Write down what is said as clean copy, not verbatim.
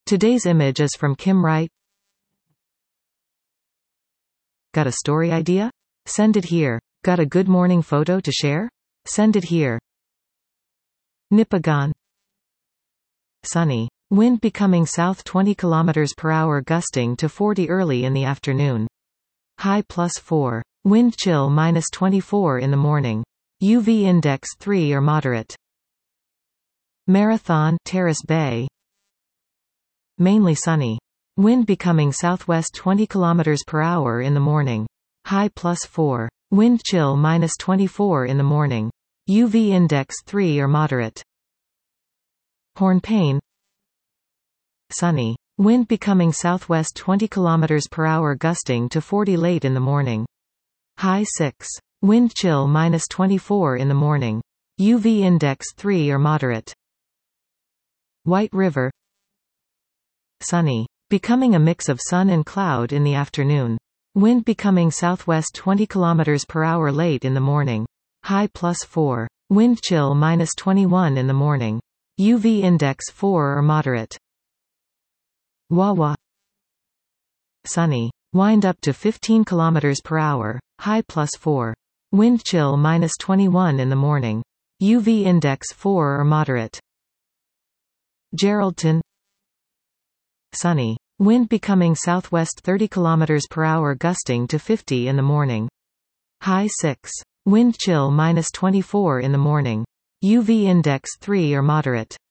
Today's image is from Kim Wright. Got a story idea? Send it here. Got a good morning photo to share? Send it here. Nipigon. Sunny. Wind becoming south 20 km per hour, gusting to 40 early in the afternoon. High +4. Wind chill -24 in the morning. UV index 3 or moderate. Marathon, Terrace Bay. Mainly sunny. Wind becoming southwest 20 km per hour in the morning. High +4. Wind chill -24 in the morning. UV index 3 or moderate. Hornpain. Sunny. Wind becoming southwest 20 km per hour, gusting to 40 late in the morning. High 6. Wind chill -24 in the morning. UV index 3 or moderate. White River. Sunny. Becoming a mix of sun and cloud in the afternoon. Wind becoming southwest 20 km per hour late in the morning. High +4. Wind chill -21 in the morning. UV index 4 or moderate. Wawa. Sunny. Wind up to 15 km per hour. High +4. Wind chill -21 in the morning. UV index 4 or moderate. Geraldton. Sunny. Wind becoming southwest 30 km per hour, gusting to 50 in the morning. High 6. Wind chill -24 in the morning. UV index 3 or moderate.